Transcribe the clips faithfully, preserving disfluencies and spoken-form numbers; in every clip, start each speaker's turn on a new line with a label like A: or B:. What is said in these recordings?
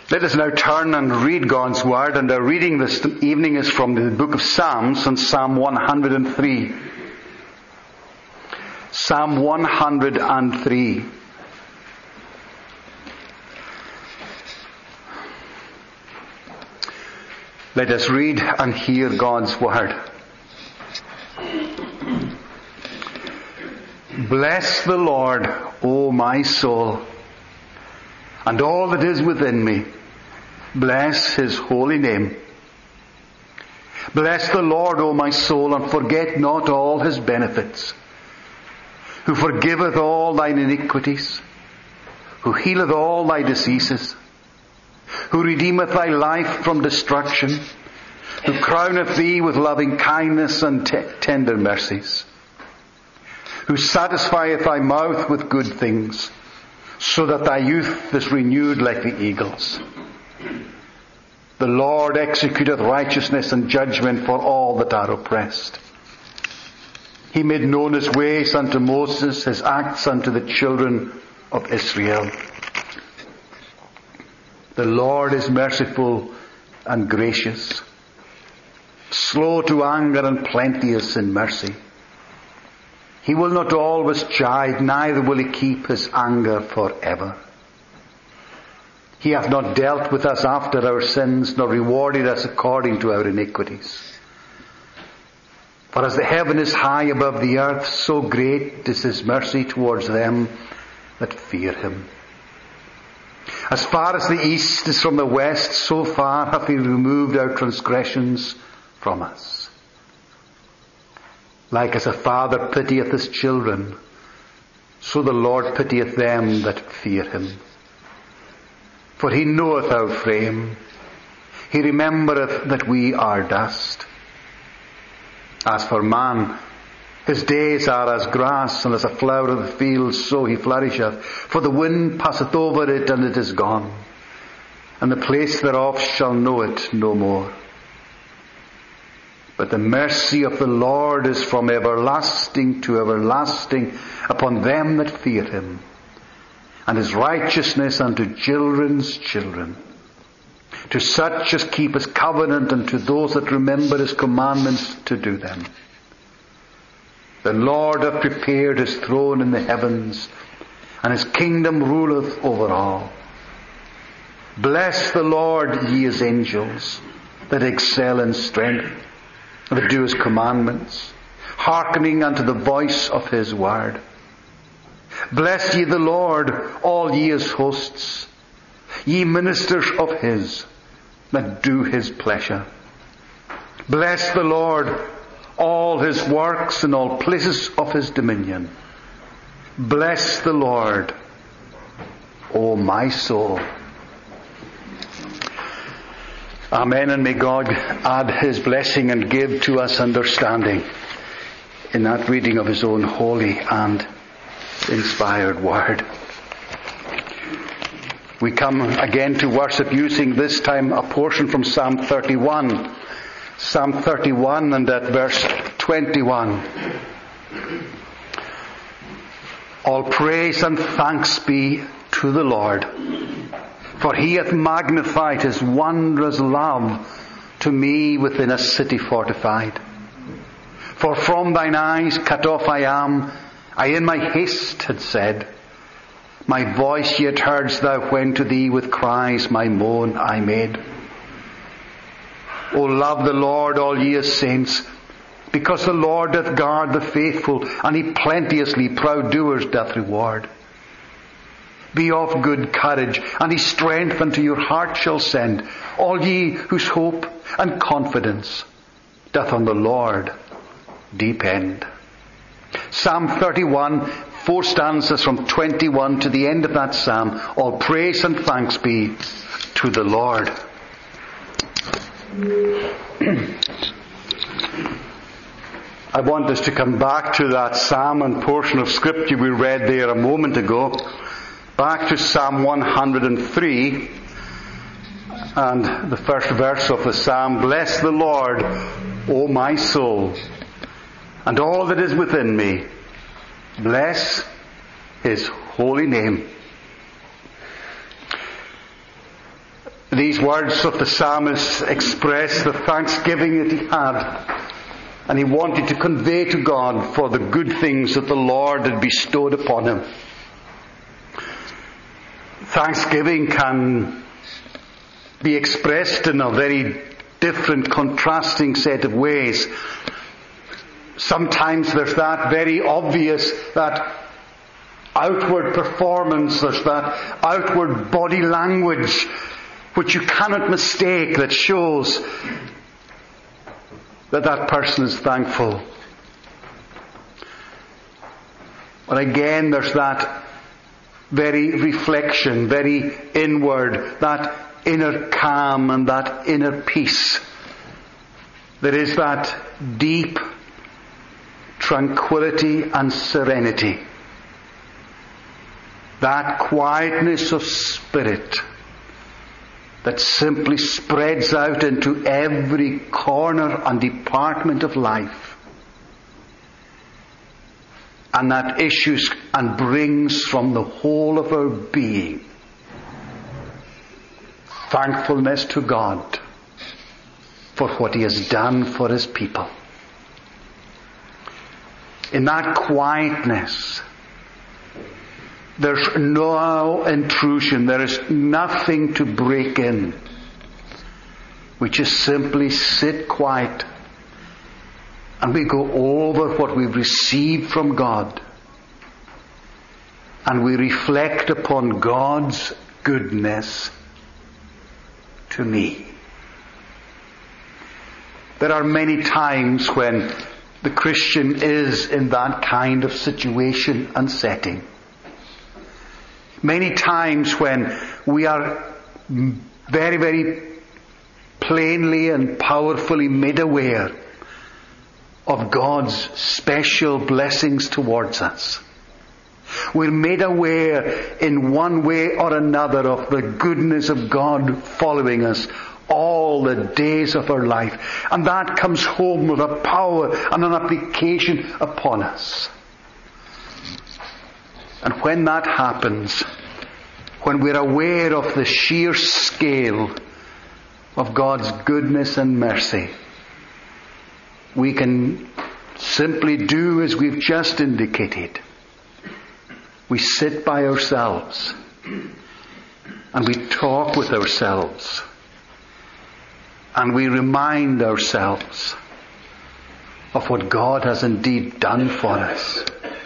A: Let us now turn and read God's Word, and our reading this evening is from the book of Psalms and Psalm one hundred three. Psalm one hundred three. Let us read and hear God's Word. Bless the Lord, O my soul, and all that is within me. Bless His holy name. Bless the Lord, O my soul, and forget not all His benefits, who forgiveth all thine iniquities, who healeth all thy diseases, who redeemeth thy life from destruction, who crowneth thee with loving kindness and t- tender mercies, who satisfieth thy mouth with good things, so that thy youth is renewed like the eagles. The Lord executeth righteousness and judgment for all that are oppressed. He made known His ways unto Moses, His acts unto the children of Israel. The Lord is merciful and gracious, slow to anger and plenteous in mercy. He will not always chide, neither will He keep His anger forever. He hath not dealt with us after our sins, nor rewarded us according to our iniquities. For as the heaven is high above the earth, so great is His mercy towards them that fear Him. As far as the east is from the west, so far hath He removed our transgressions from us. Like as a father pitieth his children, so the Lord pitieth them that fear Him. For He knoweth our frame. He remembereth that we are dust. As for man, his days are as grass, and as a flower of the field, so he flourisheth. For the wind passeth over it, and it is gone, and the place thereof shall know it no more. But the mercy of the Lord is from everlasting to everlasting upon them that fear Him, and His righteousness unto children's children, to such as keep His covenant, and to those that remember His commandments to do them. The Lord hath prepared His throne in the heavens, and His kingdom ruleth over all. Bless the Lord, ye His angels, that excel in strength, that do His commandments, hearkening unto the voice of His word. Bless ye the Lord, all ye His hosts, ye ministers of His, that do His pleasure. Bless the Lord, all His works in all places of His dominion. Bless the Lord, O my soul. Amen, and may God add His blessing and give to us understanding in that reading of His own holy and inspired word. We come again to worship using this time a portion from Psalm thirty-one. Psalm thirty-one and at verse twenty-one. All praise and thanks be to the Lord, for He hath magnified His wondrous love to me within a city fortified. For from thine eyes cut off I am, I in my haste had said, my voice yet heardst thou when to thee with cries my moan I made. O love the Lord, all ye His saints, because the Lord doth guard the faithful, and He plenteously proud doers doth reward. Be of good courage, and His strength unto your heart shall send, all ye whose hope and confidence doth on the Lord depend. Psalm thirty-one, four stanzas from twenty-one to the end of that psalm. All praise and thanks be to the Lord. I want us to come back to that psalm and portion of scripture we read there a moment ago. Back to Psalm one hundred three and the first verse of the psalm. Bless the Lord, O my soul, and all that is within me. Bless His holy name. These words of the psalmist express the thanksgiving that he had, and he wanted to convey to God for the good things that the Lord had bestowed upon him. Thanksgiving can be expressed in a very different, contrasting set of ways. Sometimes there's that very obvious, that outward performance, there's that outward body language which you cannot mistake, that shows that that person is thankful. But again, there's that very reflection, very inward, that inner calm and that inner peace. There is that deep tranquility and serenity, that quietness of spirit that simply spreads out into every corner and department of life, and that issues and brings from the whole of our being thankfulness to God for what He has done for His people. In that quietness, there's no intrusion. There is nothing to break in. We just simply sit quiet and we go over what we've received from God, and we reflect upon God's goodness to me. There are many times when the Christian is in that kind of situation and setting. Many times when we are very, very plainly and powerfully made aware of God's special blessings towards us. We're made aware in one way or another of the goodness of God following us all the days of our life. And that comes home with a power and an application upon us. And when that happens, when we're aware of the sheer scale of God's goodness and mercy, we can simply do as we've just indicated. We sit by ourselves and we talk with ourselves and we remind ourselves of what God has indeed done for us.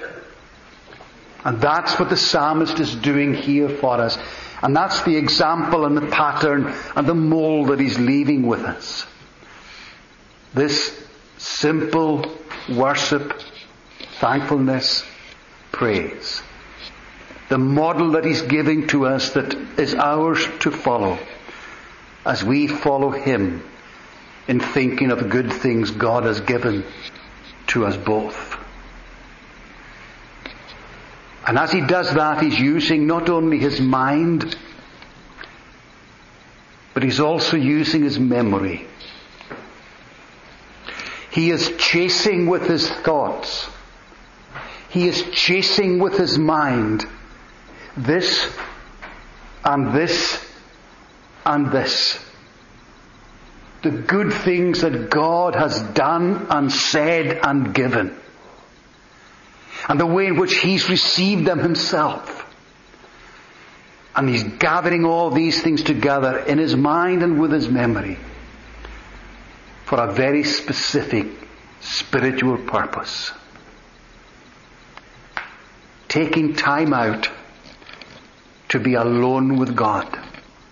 A: And that's what the psalmist is doing here for us. And that's the example and the pattern and the mold that he's leaving with us. This simple worship, thankfulness, praise. The model that he's giving to us that is ours to follow as we follow him in thinking of the good things God has given to us both. And as he does that, he's using not only his mind, but he's also using his memory. He is chasing with his thoughts. He is chasing with his mind this and this and this. The good things that God has done and said and given. And the way in which he's received them himself. And he's gathering all these things together in his mind and with his memory for a very specific spiritual purpose. Taking time out to be alone with God.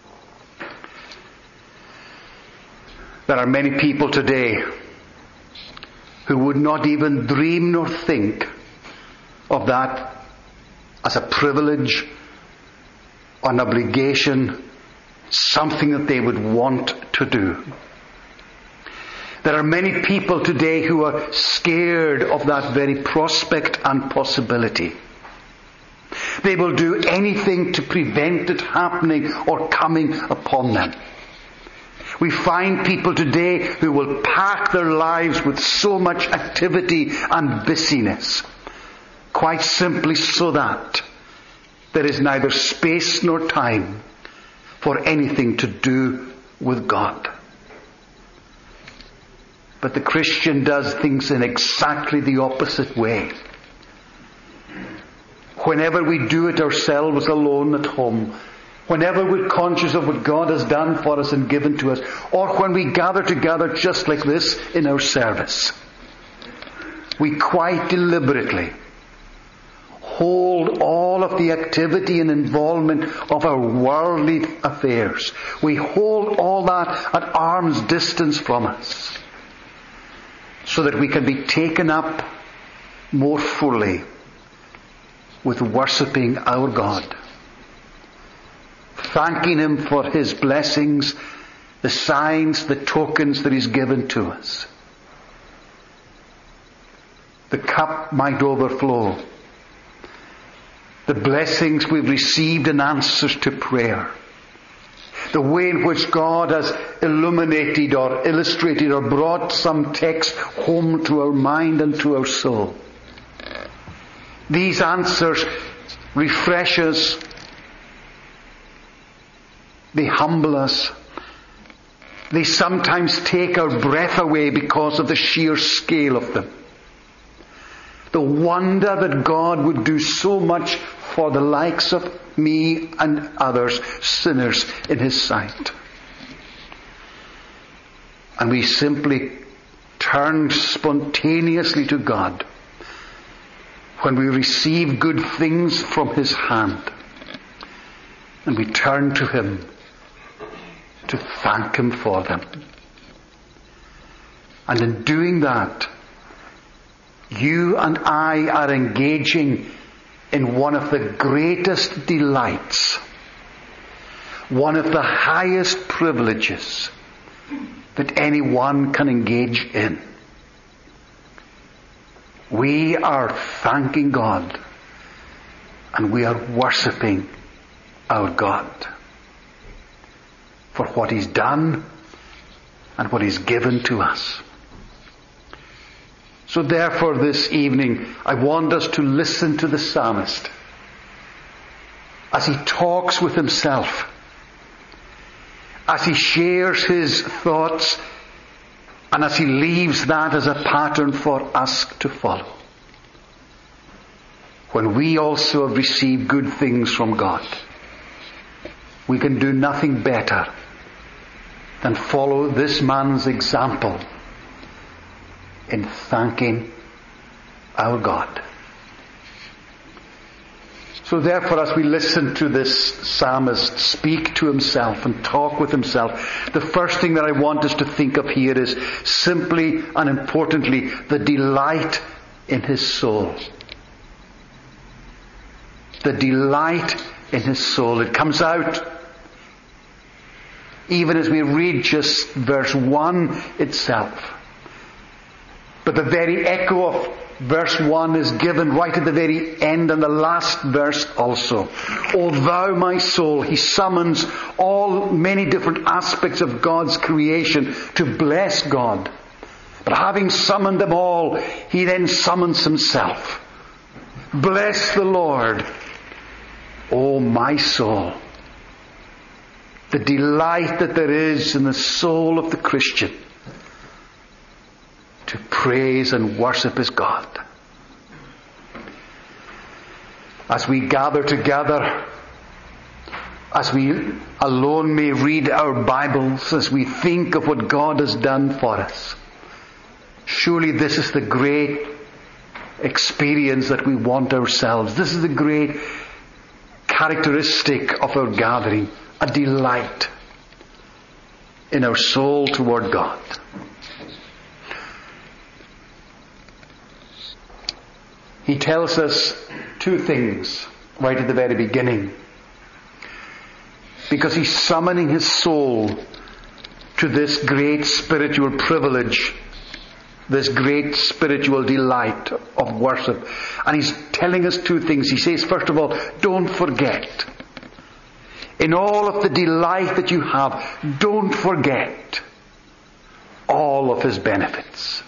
A: There are many people today who would not even dream nor think of that as a privilege, an obligation, something that they would want to do. There are many people today who are scared of that very prospect and possibility. They will do anything to prevent it happening or coming upon them. We find people today who will pack their lives with so much activity and busyness, quite simply so that there is neither space nor time for anything to do with God. But the Christian does things in exactly the opposite way. Whenever we do it ourselves alone at home, whenever we're conscious of what God has done for us and given to us, or when we gather together just like this in our service, we quite deliberately hold all of the activity and involvement of our worldly affairs. We hold all that at arm's distance from us, so that we can be taken up more fully with worshipping our God, thanking Him for His blessings, the signs, the tokens that He's given to us. The cup might overflow. The blessings we've received in answers to prayer. The way in which God has illuminated or illustrated or brought some text home to our mind and to our soul. These answers refresh us. They humble us. They sometimes take our breath away because of the sheer scale of them. The wonder that God would do so much for the likes of me and others, sinners in His sight. And we simply turn spontaneously to God when we receive good things from His hand. And we turn to Him to thank Him for them. And in doing that, you and I are engaging in one of the greatest delights, one of the highest privileges that anyone can engage in. We are thanking God, and we are worshipping our God for what He's done and what He's given to us. So therefore this evening I want us to listen to the psalmist as he talks with himself, as he shares his thoughts, and as he leaves that as a pattern for us to follow. When we also have received good things from God, we can do nothing better than follow this man's example in thanking our God. So therefore, as we listen to this psalmist speak to himself and talk with himself, the first thing that I want us to think of here is simply and importantly the delight in his soul. The delight in his soul. It comes out even as we read just verse one itself. But the very echo of verse one is given right at the very end and the last verse also. O thou my soul, he summons all many different aspects of God's creation to bless God. But having summoned them all, he then summons himself. Bless the Lord, O my soul. The delight that there is in the soul of the Christian to praise and worship his God. As we gather together, as we alone may read our Bibles, as we think of what God has done for us, surely this is the great experience that we want ourselves. This is the great characteristic of our gathering, a delight in our soul toward God. He tells us two things right at the very beginning. Because he's summoning his soul to this great spiritual privilege, this great spiritual delight of worship. And he's telling us two things. He says, first of all, don't forget. In all of the delight that you have, don't forget all of his benefits.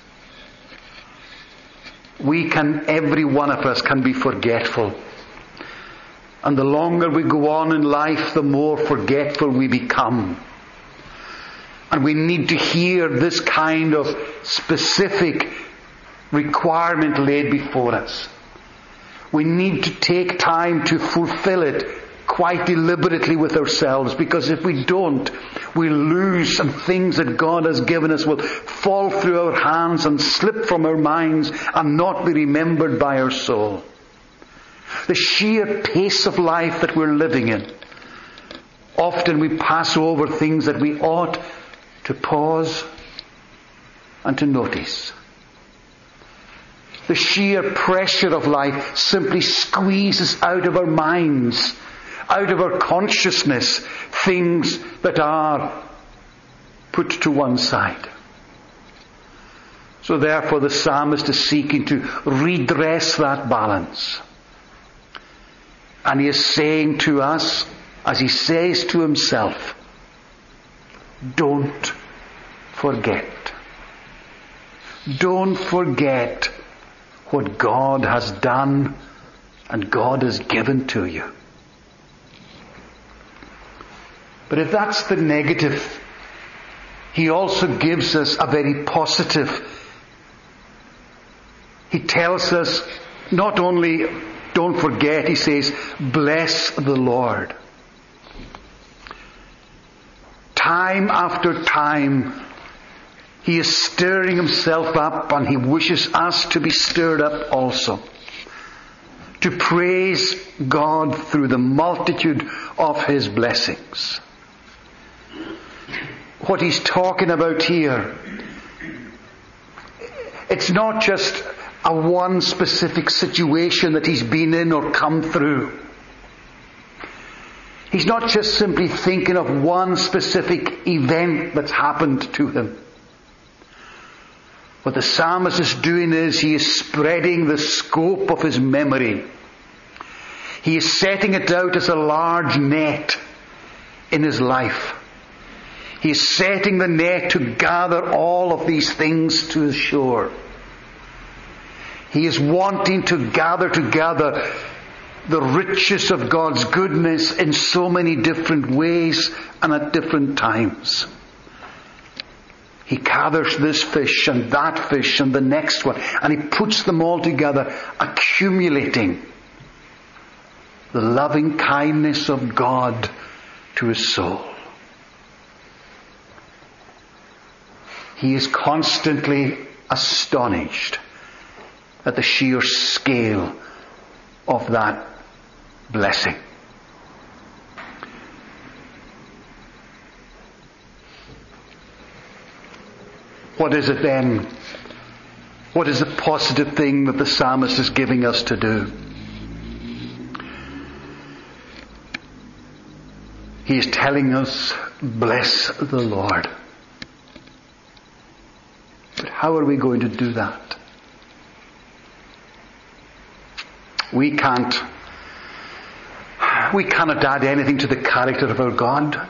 A: We can, every one of us can be forgetful. And the longer we go on in life, the more forgetful we become. And we need to hear this kind of specific requirement laid before us. We need to take time to fulfill it quite deliberately with ourselves, because if we don't, we lose some things that God has given us will fall through our hands and slip from our minds and not be remembered by our soul. The sheer pace of life that we're living in. Often we pass over things that we ought to pause and to notice. The sheer pressure of life simply squeezes out of our minds, out of our consciousness, things that are put to one side. So therefore the psalmist is seeking to redress that balance. And he is saying to us, as he says to himself, don't forget. Don't forget what God has done and God has given to you. But if that's the negative, he also gives us a very positive. He tells us not only don't forget, he says, bless the Lord. Time after time, he is stirring himself up, and he wishes us to be stirred up also. To praise God through the multitude of his blessings. What he's talking about here, it's not just a one specific situation that he's been in or come through. He's not just simply thinking of one specific event that's happened to him. What the psalmist is doing is he is spreading the scope of his memory. He is setting it out as a large net in his life. He is setting the net to gather all of these things to the shore. He is wanting to gather together the riches of God's goodness in so many different ways and at different times. He gathers this fish and that fish and the next one, and he puts them all together, accumulating the loving kindness of God to his soul. He is constantly astonished at the sheer scale of that blessing. What is it then? What is the positive thing that the psalmist is giving us to do? He is telling us, bless the Lord. But how are we going to do that? We can't, we cannot add anything to the character of our God.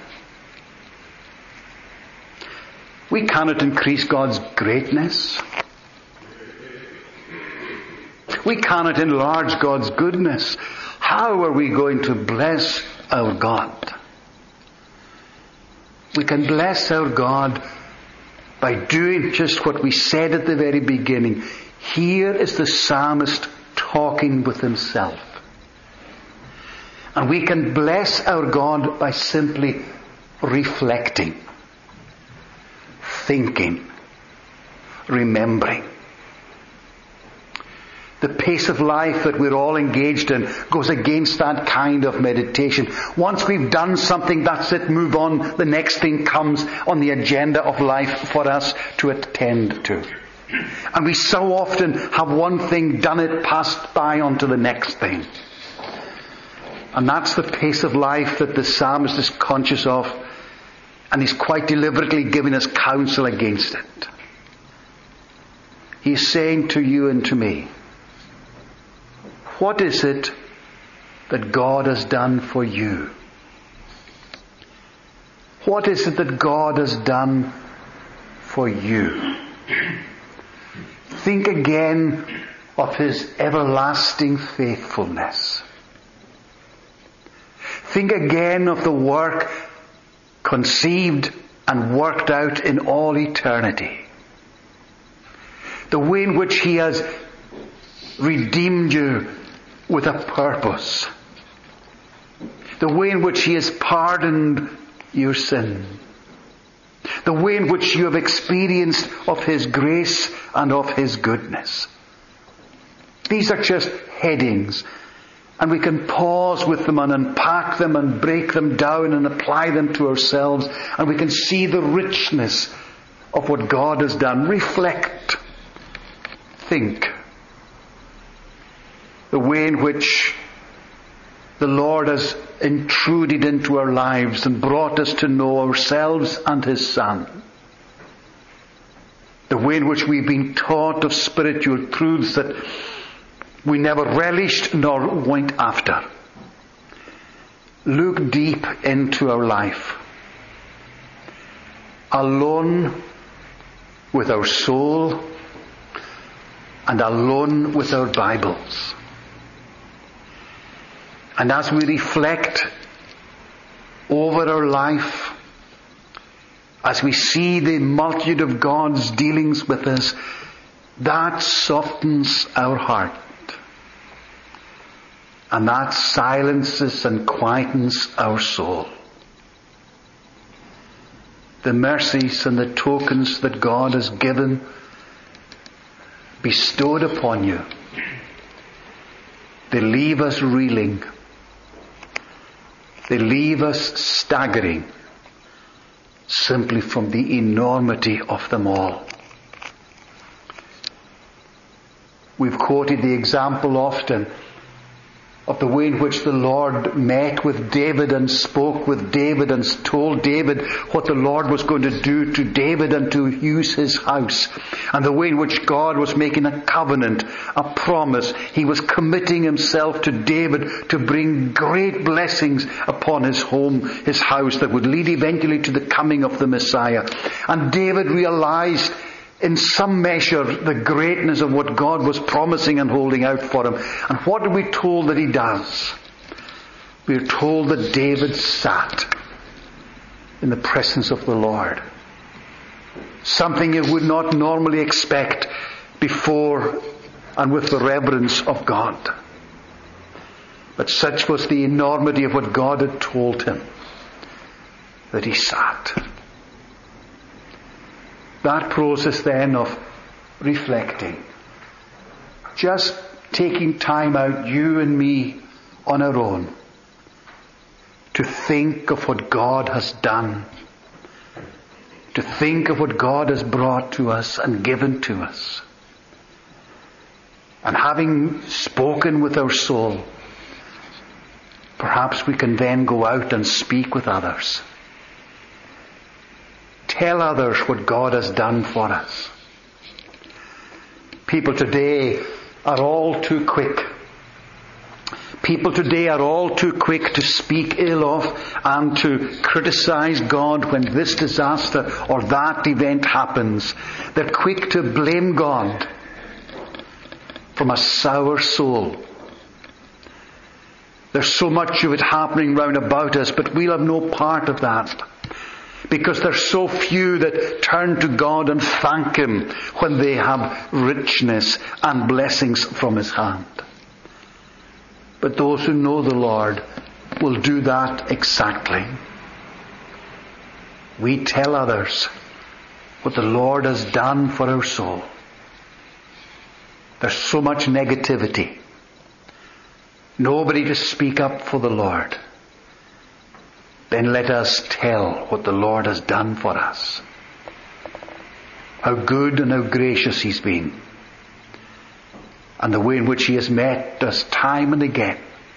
A: We cannot increase God's greatness. We cannot enlarge God's goodness. How are we going to bless our God? We can bless our God by doing just what we said at the very beginning. Here is the psalmist talking with himself. And we can bless our God by simply reflecting, thinking, remembering. The pace of life that we're all engaged in goes against that kind of meditation. Once we've done something, that's it, move on. The next thing comes on the agenda of life for us to attend to. And we so often have one thing, done it, passed by on to the next thing. And that's the pace of life that the psalmist is conscious of, and he's quite deliberately giving us counsel against it. He's saying to you and to me, what is it that God has done for you? What is it that God has done for you? Think again of his everlasting faithfulness. Think again of the work conceived and worked out in all eternity. The way in which He has redeemed you with a purpose. The way in which He has pardoned your sin. The way in which you have experienced of His grace and of His goodness. These are just headings, and we can pause with them and unpack them and break them down and apply them to ourselves, and we can see the richness of what God has done. Reflect. Think. The way in which the Lord has intruded into our lives and brought us to know ourselves and His Son. The way in which we've been taught of spiritual truths that we never relished nor went after. Look deep into our life. Alone with our soul and alone with our Bibles. And as we reflect over our life, as we see the multitude of God's dealings with us, that softens our heart. And that silences and quietens our soul. The mercies and the tokens that God has given, bestowed upon you, they leave us reeling. They leave us staggering simply from the enormity of them all. We've quoted the example often of the way in which the Lord met with David and spoke with David and told David what the Lord was going to do to David and to use his house. And the way in which God was making a covenant, a promise. He was committing Himself to David to bring great blessings upon his home, his house, that would lead eventually to the coming of the Messiah. And David realized in some measure the greatness of what God was promising and holding out for him. And what are we told that he does? We are told that David sat in the presence of the Lord. Something you would not normally expect before and with the reverence of God. But such was the enormity of what God had told him that he sat. That process then of reflecting, just taking time out, you and me on our own, to think of what God has done, to think of what God has brought to us and given to us. And having spoken with our soul, perhaps we can then go out and speak with others. Tell others what God has done for us. People today are all too quick. People today are all too quick to speak ill of and to criticize God when this disaster or that event happens. They're quick to blame God from a sour soul. There's so much of it happening round about us, but we'll have no part of that. Because there's so few that turn to God and thank Him when they have richness and blessings from His hand. But those who know the Lord will do that exactly. We tell others what the Lord has done for our soul. There's so much negativity. Nobody to speak up for the Lord. Then let us tell what the Lord has done for us. How good and how gracious He's been. And the way in which He has met us time and again.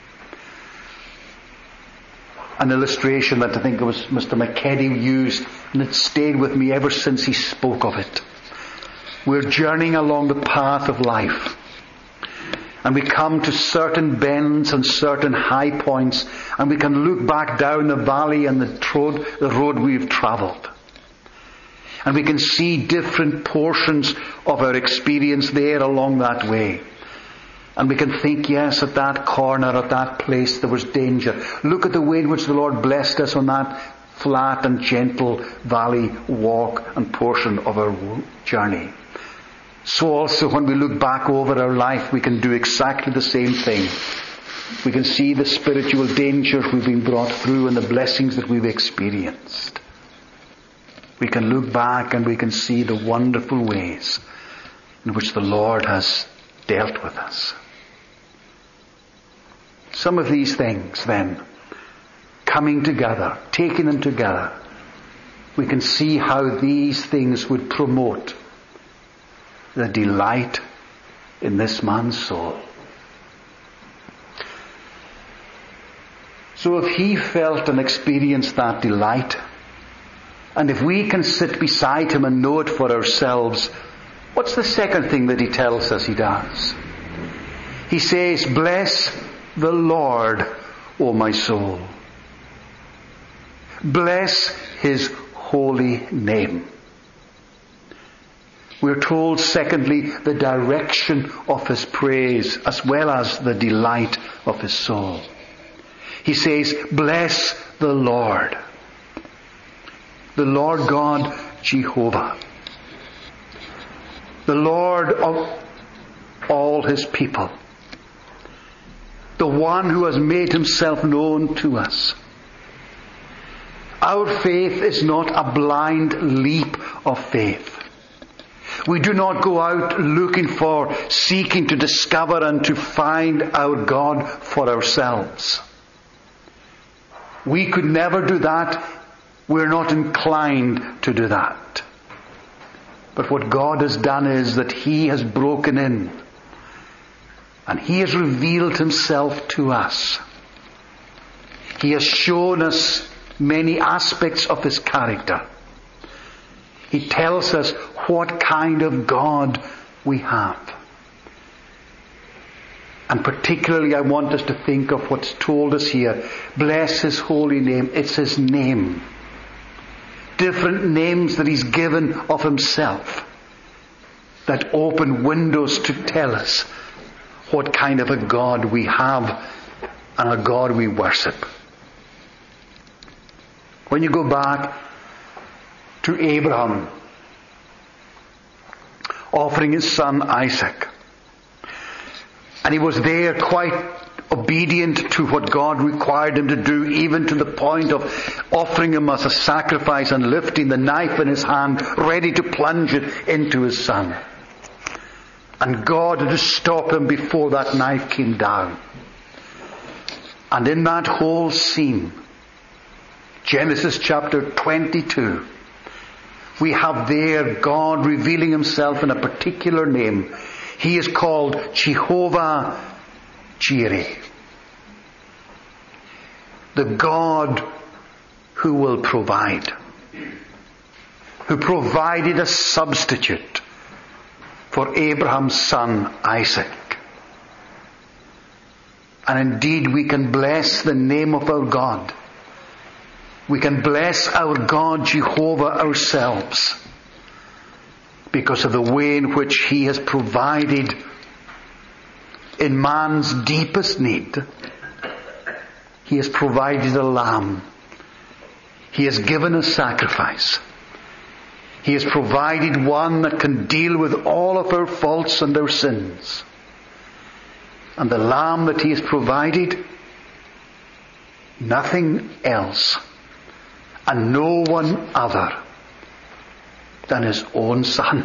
A: An illustration that I think it was Mister McKeddy used, and it stayed with me ever since he spoke of it. We're journeying along the path of life. And we come to certain bends and certain high points, and we can look back down the valley and the road, the road we've travelled. And we can see different portions of our experience there along that way. And we can think, yes, at that corner, at that place, there was danger. Look at the way in which the Lord blessed us on that flat and gentle valley walk and portion of our journey. So also when we look back over our life, we can do exactly the same thing. We can see the spiritual dangers we've been brought through and the blessings that we've experienced. We can look back and we can see the wonderful ways in which the Lord has dealt with us. Some of these things then, coming together, taking them together, we can see how these things would promote the delight in this man's soul. So if he felt and experienced that delight, and if we can sit beside him and know it for ourselves, what's the second thing that he tells us he does? He says, bless the Lord, O my soul. Bless his holy name. We're told, secondly, the direction of his praise as well as the delight of his soul. He says, bless the Lord. The Lord God, Jehovah. The Lord of all his people. The one who has made himself known to us. Our faith is not a blind leap of faith. We do not go out looking for, seeking to discover and to find our God for ourselves. We could never do that. We're not inclined to do that. But what God has done is that he has broken in and he has revealed himself to us. He has shown us many aspects of his character. He tells us what kind of God we have. And particularly I want us to think of what's told us here. Bless his holy name. It's his name. Different names that he's given of himself that open windows to tell us what kind of a God we have and a God we worship. When you go back to Abraham offering his son Isaac, and he was there quite obedient to what God required him to do, even to the point of offering him as a sacrifice and lifting the knife in his hand, ready to plunge it into his son. And God had to stop him before that knife came down. And in that whole scene, Genesis chapter twenty-two, we have there God revealing himself in a particular name. He is called Jehovah Jireh. The God who will provide. Who provided a substitute for Abraham's son Isaac. And indeed we can bless the name of our God. We can bless our God Jehovah ourselves because of the way in which he has provided in man's deepest need. He has provided a lamb. He has given a sacrifice. He has provided one that can deal with all of our faults and our sins. And the lamb that he has provided, nothing else and no one other than his own son.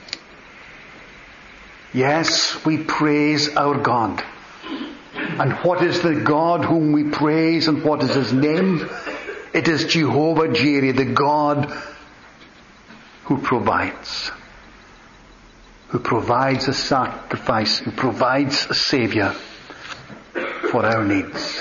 A: Yes, we praise our God. And what is the God whom we praise and what is his name? It is Jehovah Jireh, the God who provides. Who provides a sacrifice, who provides a Saviour for our needs.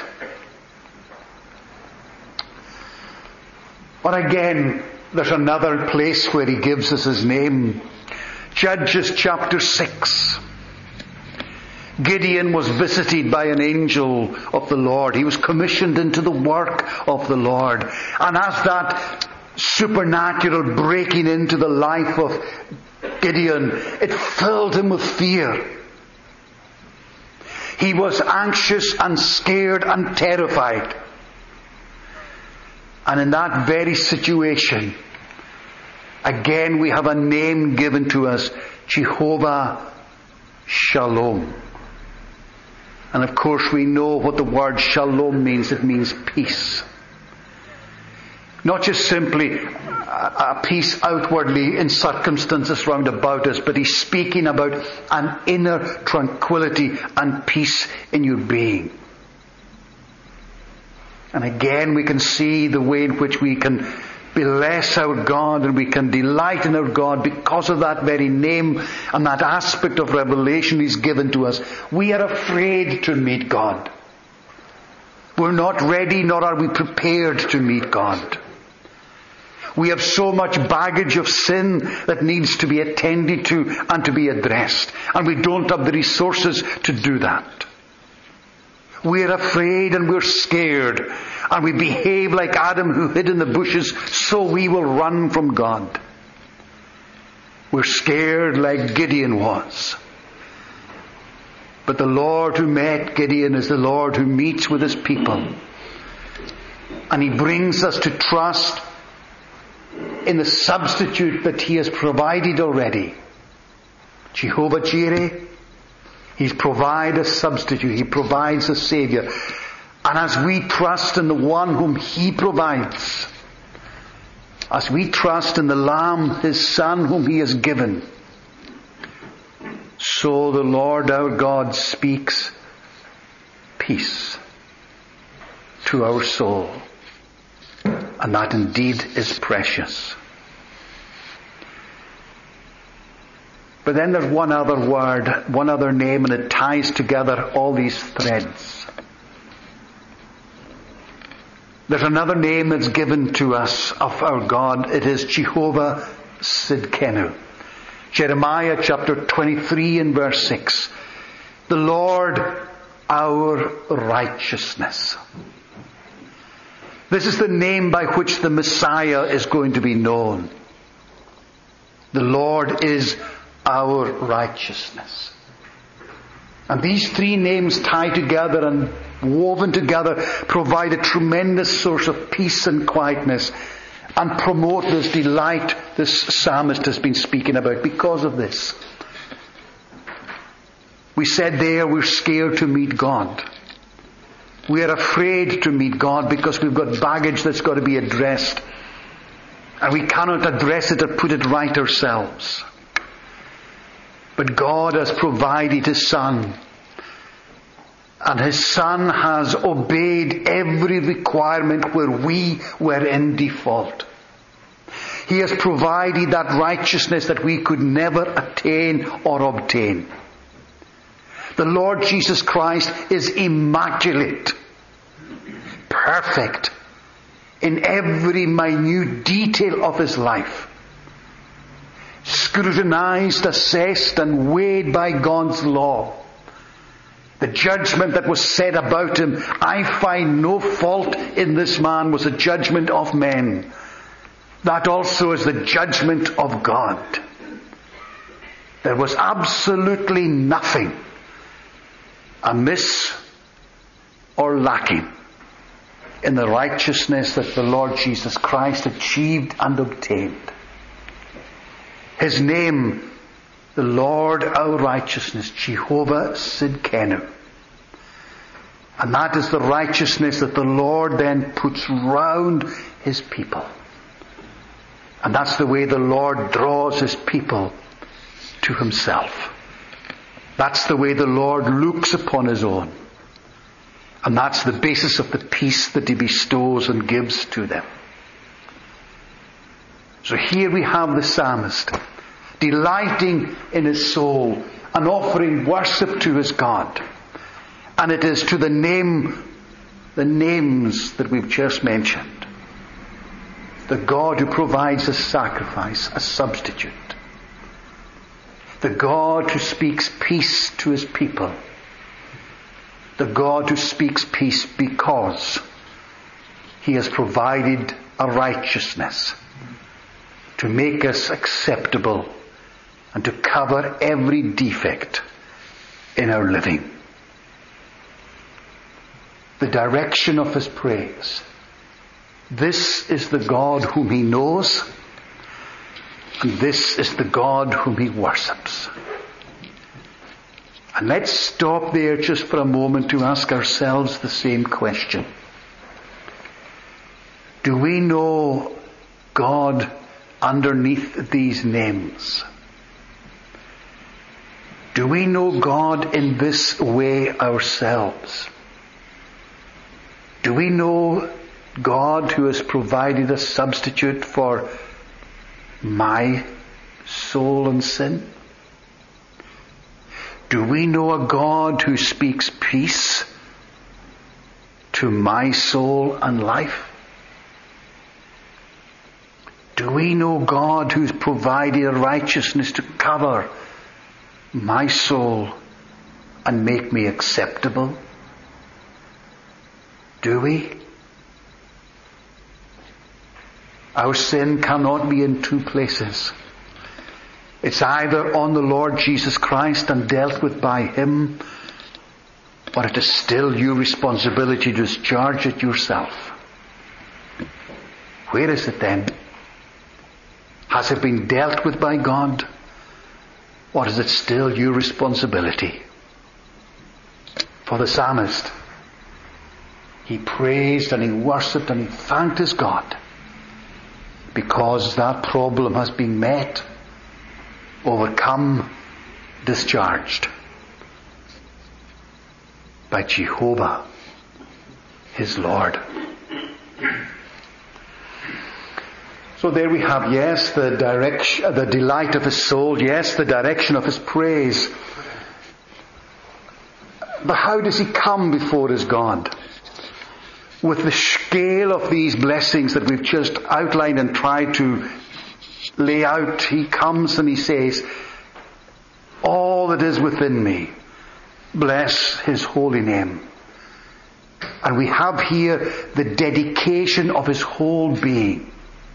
A: But again, there's another place where he gives us his name. Judges chapter six. Gideon was visited by an angel of the Lord. He was commissioned into the work of the Lord. And as that supernatural breaking into the life of Gideon, it filled him with fear. He was anxious and scared and terrified. And in that very situation, again we have a name given to us, Jehovah Shalom. And of course we know what the word shalom means. It means peace. Not just simply a peace outwardly in circumstances round about us, but he's speaking about an inner tranquility and peace in your being. And again we can see the way in which we can bless our God and we can delight in our God because of that very name and that aspect of revelation he's given to us. We are afraid to meet God. We're not ready, nor are we prepared to meet God. We have so much baggage of sin that needs to be attended to and to be addressed. And we don't have the resources to do that. We're afraid and we're scared. And we behave like Adam who hid in the bushes, so we will run from God. We're scared like Gideon was. But the Lord who met Gideon is the Lord who meets with his people. And he brings us to trust in the substitute that he has provided already. Jehovah Jireh, he's provided a substitute. He provides a Saviour. And as we trust in the one whom he provides, as we trust in the Lamb, his Son, whom he has given, so the Lord our God speaks peace to our soul. And that indeed is precious. But then there's one other word, one other name, and it ties together all these threads. There's another name that's given to us of our God. It is Jehovah Sidkenu. Jeremiah chapter twenty-three and verse six. The Lord our righteousness. This is the name by which the Messiah is going to be known. The Lord is our righteousness. And these three names tied together and woven together provide a tremendous source of peace and quietness and promote this delight this psalmist has been speaking about because of this. We said there we're scared to meet God. We are afraid to meet God because we've got baggage that's got to be addressed. And we cannot address it or put it right ourselves. But God has provided his Son. And his Son has obeyed every requirement where we were in default. He has provided that righteousness that we could never attain or obtain. The Lord Jesus Christ is immaculate, perfect in every minute detail of his life. Scrutinized, assessed and weighed by God's law. The judgment that was said about him, I find no fault in this man, was a judgment of men. That also is the judgment of God. There was absolutely nothing amiss or lacking in the righteousness that the Lord Jesus Christ achieved and obtained. His name, the Lord our righteousness, Jehovah Sidkenu. And that is the righteousness that the Lord then puts round his people. And that's the way the Lord draws his people to himself. That's the way the Lord looks upon his own. And that's the basis of the peace that he bestows and gives to them. So here we have the psalmist delighting in his soul and offering worship to his God. And it is to the name, the names that we've just mentioned. The God who provides a sacrifice, a substitute. The God who speaks peace to his people. The God who speaks peace because he has provided a righteousness to make us acceptable and to cover every defect in our living. the direction of his praise. This is the God whom he knows, and this is the God whom he worships. And let's stop there just for a moment to ask ourselves the same question. Do we know God underneath these names? Do we know God in this way ourselves? Do we know God who has provided a substitute for my soul and sin? Do we know a God who speaks peace to my soul and life? Do we know God who's provided a righteousness to cover my soul and make me acceptable? Do we? Our sin cannot be in two places. It's either on the Lord Jesus Christ and dealt with by him, or it is still your responsibility to discharge it yourself. Where is it then? Has it been dealt with by God, or is it still your responsibility? For the psalmist, he praised and he worshipped and he thanked his God because that problem has been met, overcome, discharged by Jehovah, his Lord. So there we have, yes, the direction, the delight of his soul, yes, the direction of his praise. But how does he come before his God? With the scale of these blessings that we've just outlined and tried to lay out, he comes and he says, all that is within me, bless his holy name. And we have here the dedication of his whole being.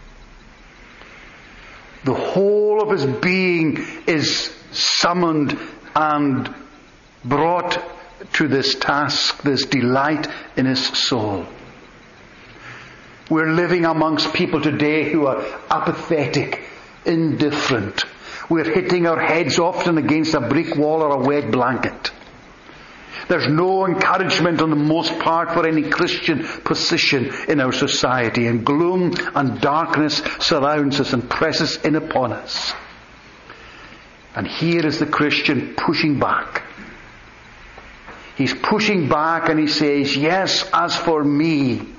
A: The whole of his being is summoned and brought to this task, this delight in his soul. We're living amongst people today who are apathetic, indifferent. We're hitting our heads often against a brick wall or a wet blanket. There's no encouragement on the most part for any Christian position in our society, and gloom and darkness surrounds us and presses in upon us. And here is the Christian pushing back. He's pushing back and he says, yes, as for me,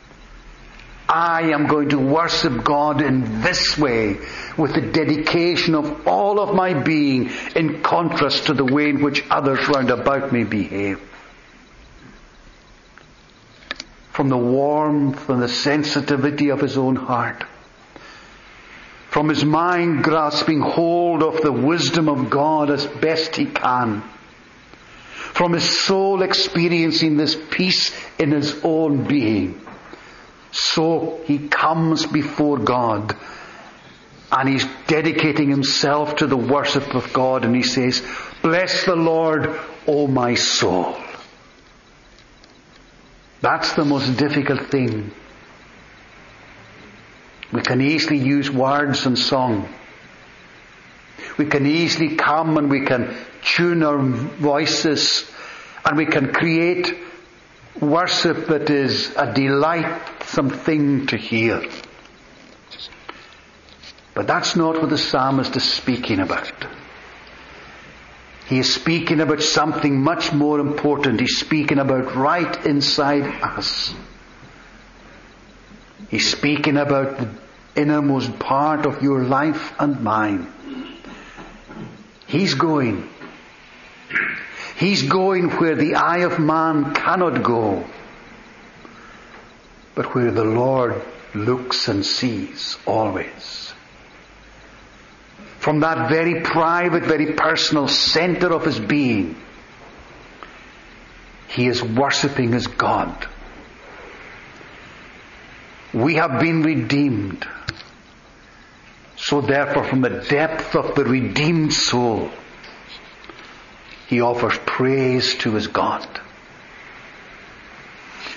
A: I am going to worship God in this way, with the dedication of all of my being, in contrast to the way in which others round about me behave. From the warmth and the sensitivity of his own heart, from his mind grasping hold of the wisdom of God as best he can, from his soul experiencing this peace in his own being, so he comes before God and he's dedicating himself to the worship of God, and he says, bless the Lord, O my soul. That's the most difficult thing. We can easily use words and song. We can easily come and we can tune our voices and we can create worship that is a delightsome thing to hear. But that's not what the psalmist is speaking about. He is speaking about something much more important. He's speaking about right inside us. He's speaking about the innermost part of your life and mine. He's going. He's going where the eye of man cannot go, but where the Lord looks and sees always. From that very private, very personal center of his being, he is worshipping his God. We have been redeemed. So therefore, from the depth of the redeemed soul, he offers praise to his God.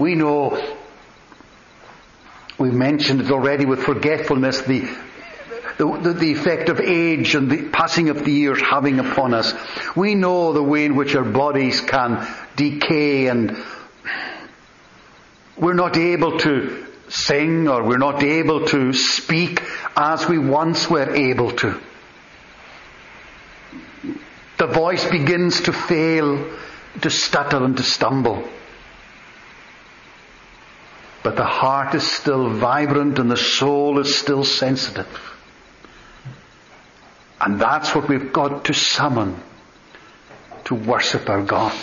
A: We know, we mentioned it already with forgetfulness, the, the, the effect of age and the passing of the years having upon us. We know the way in which our bodies can decay, and we're not able to sing, or we're not able to speak as we once were able to. The voice begins to fail, to stutter and to stumble. But the heart is still vibrant and the soul is still sensitive. And that's what we've got to summon to worship our God.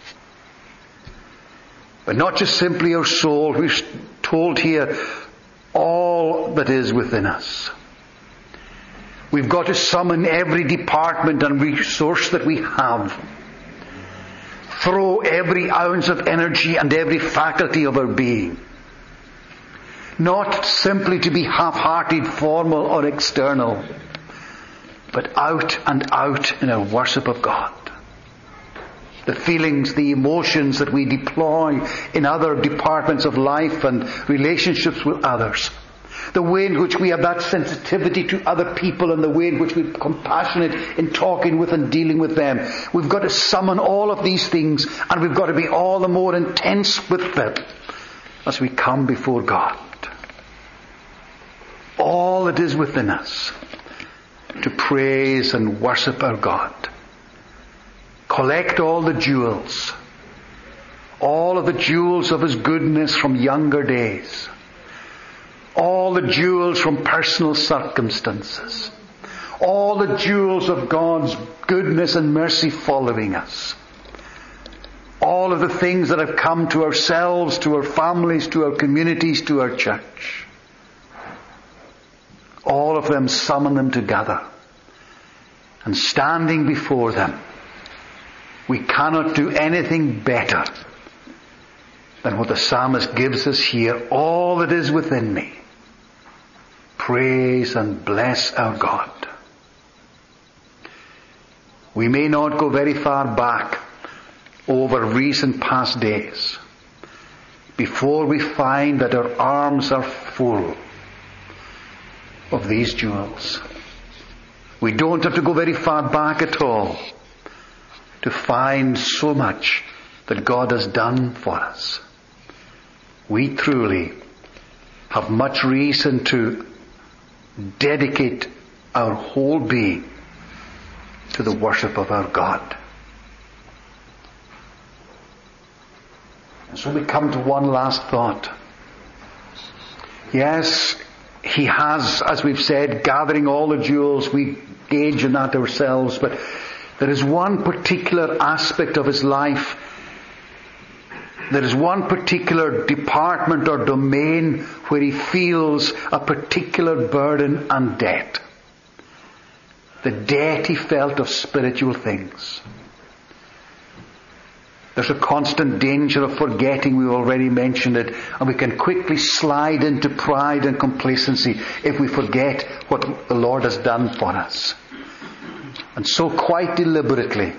A: But not just simply our soul. We're told here all that is within us. We've got to summon every department and resource that we have. Throw every ounce of energy and every faculty of our being. Not simply to be half-hearted, formal or external, but out and out in our worship of God. The feelings, the emotions that we deploy in other departments of life and relationships with others. The way in which we have that sensitivity to other people, and the way in which we're compassionate in talking with and dealing with them. We've got to summon all of these things, and we've got to be all the more intense with them as we come before God. All that is within us to praise and worship our God. Collect all the jewels, all of the jewels of His goodness from younger days, all the jewels from personal circumstances, all the jewels of God's goodness and mercy following us, all of the things that have come to ourselves, to our families, to our communities, to our church. All of them, summon them together. And standing before them, we cannot do anything better than what the psalmist gives us here. All that is within me, praise and bless our God. We may not go very far back over recent past days before we find that our arms are full of these jewels. We don't have to go very far back at all to find so much that God has done for us. We truly have much reason to dedicate our whole being to the worship of our God. And so we come to one last thought. Yes, He has, as we've said, gathering all the jewels. We gauge in that ourselves. But there is one particular aspect of His life. There is one particular department or domain where He feels a particular burden and debt. The debt He felt of spiritual things. There's a constant danger of forgetting, we already mentioned it, and we can quickly slide into pride and complacency if we forget what the Lord has done for us. And so quite deliberately,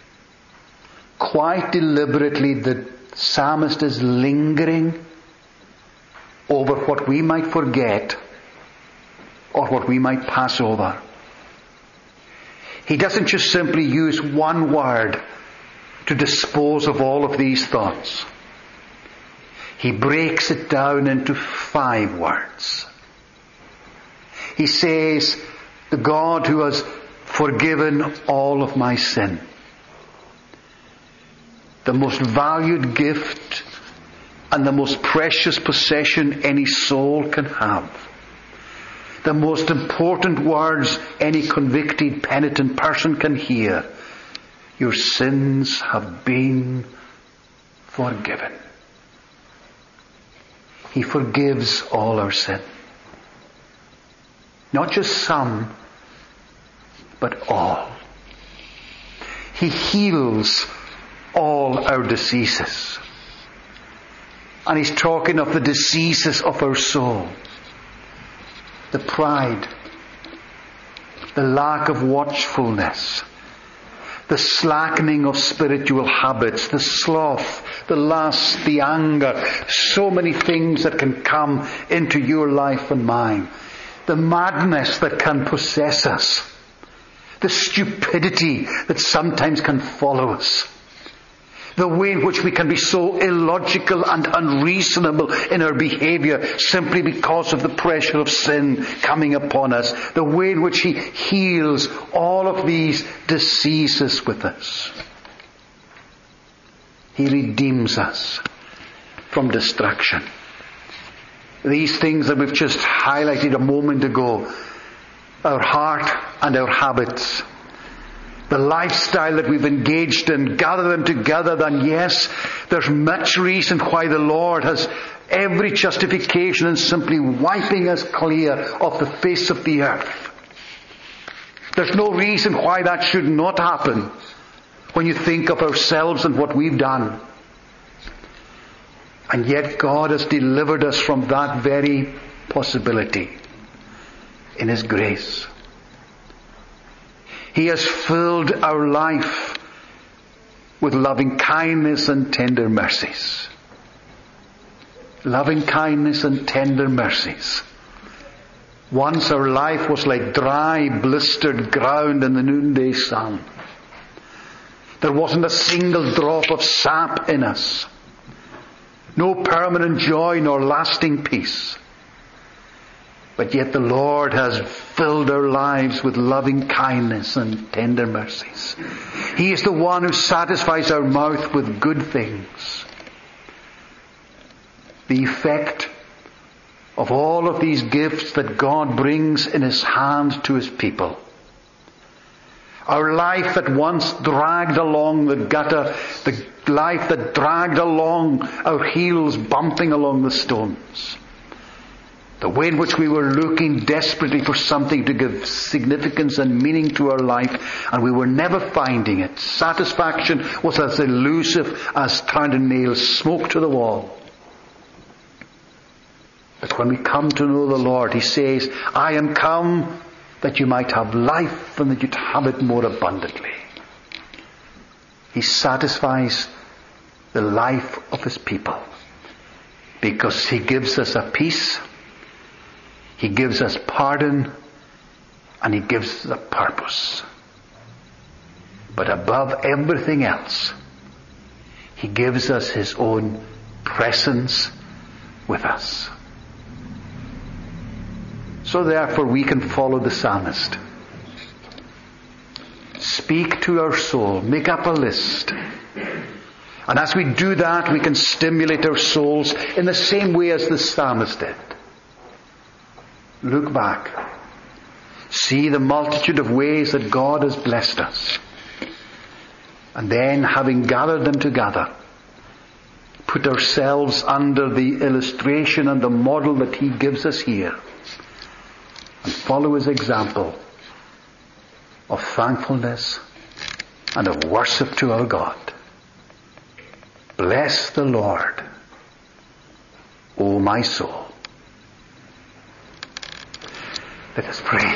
A: quite deliberately the psalmist is lingering over what we might forget or what we might pass over. He doesn't just simply use one word to dispose of all of these thoughts. He breaks it down into five words. He says, the God who has forgiven all of my sin. The most valued gift and the most precious possession any soul can have. The most important words any convicted, penitent person can hear. Your sins have been forgiven. He forgives all our sin. Not just some, but all. He heals all our diseases. And He's talking of the diseases of our soul. The pride, the lack of watchfulness, the slackening of spiritual habits, the sloth, the lust, the anger, so many things that can come into your life and mine, the madness that can possess us, the stupidity that sometimes can follow us, the way in which we can be so illogical and unreasonable in our behavior simply because of the pressure of sin coming upon us, the way in which He heals all of these diseases with us. He redeems us from destruction. These things that we've just highlighted a moment ago, our heart and our habits, the lifestyle that we've engaged in, gather them together, then yes, there's much reason why the Lord has every justification in simply wiping us clear off the face of the earth. There's no reason why that should not happen when you think of ourselves and what we've done. And yet God has delivered us from that very possibility in His grace. He has filled our life with loving kindness and tender mercies. Loving kindness and tender mercies. Once our life was like dry, blistered ground in the noonday sun. There wasn't a single drop of sap in us. No permanent joy nor lasting peace. But yet the Lord has filled our lives with loving kindness and tender mercies. He is the one who satisfies our mouth with good things. The effect of all of these gifts that God brings in His hand to His people. Our life that once dragged along the gutter, the life that dragged along our heels bumping along the stones. The way in which we were looking desperately for something to give significance and meaning to our life, and we were never finding it. Satisfaction was as elusive as trying to nail smoke to the wall. But when we come to know the Lord, He says, I am come that you might have life and that you'd have it more abundantly. He satisfies the life of His people because He gives us a peace, He gives us pardon, and He gives us a purpose. But above everything else, He gives us His own presence with us. So therefore we can follow the psalmist. Speak to our soul. Make up a list. And as we do that, we can stimulate our souls in the same way as the psalmist did. Look back. See the multitude of ways that God has blessed us. And then, having gathered them together, put ourselves under the illustration and the model that He gives us here. And follow His example of thankfulness and of worship to our God. Bless the Lord, O my soul. Let us pray.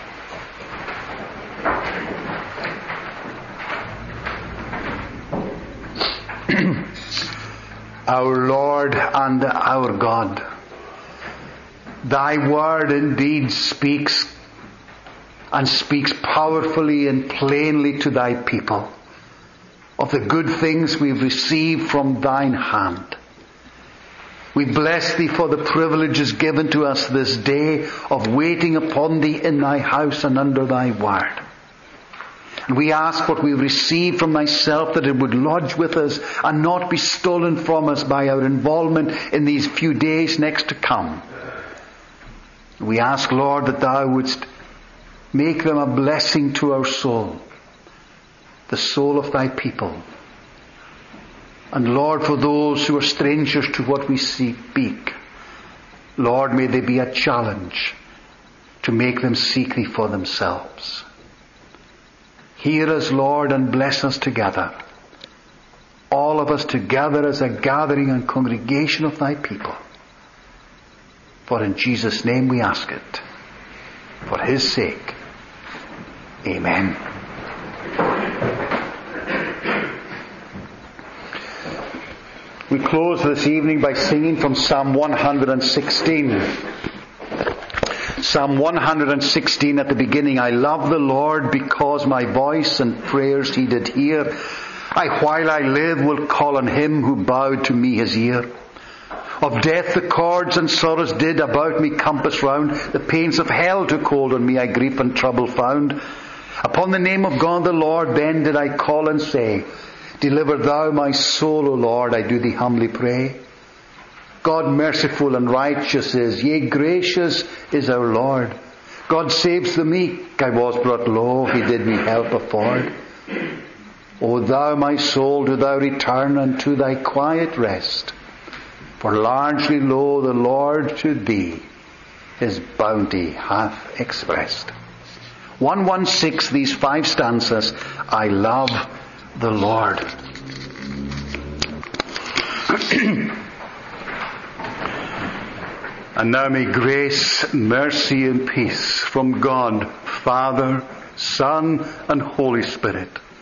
A: Our Lord and our God, Thy word indeed speaks and speaks powerfully and plainly to Thy people of the good things we've received from Thine hand. We bless Thee for the privileges given to us this day of waiting upon Thee in Thy house and under Thy word. And we ask what we've received from Thyself, that it would lodge with us and not be stolen from us by our involvement in these few days next to come. We ask, Lord, that Thou wouldst make them a blessing to our soul, the soul of Thy people. And Lord, for those who are strangers to what we speak, Lord, may they be a challenge to make them seek Thee for themselves. Hear us, Lord, and bless us together. All of us together as a gathering and congregation of Thy people. For in Jesus' name we ask it. For His sake. Amen. We close this evening by singing from Psalm one hundred sixteen. Psalm one hundred sixteen at the beginning. I love the Lord because my voice and prayers he did hear. I, while I live, will call on him who bowed to me his ear. Of death the cords and sorrows did about me compass round. The pains of hell took hold on me, I grief and trouble found. Upon the name of God the Lord then did I call and say, Deliver thou my soul, O Lord, I do thee humbly pray. God merciful and righteous is, yea, gracious is our Lord. God saves the meek, I was brought low, he did me help afford. O thou my soul, do thou return unto thy quiet rest. For largely, lo, the Lord to thee his bounty hath expressed. one sixteen, these five stanzas, I love the Lord. And now may grace, mercy and peace from God, Father, Son and Holy Spirit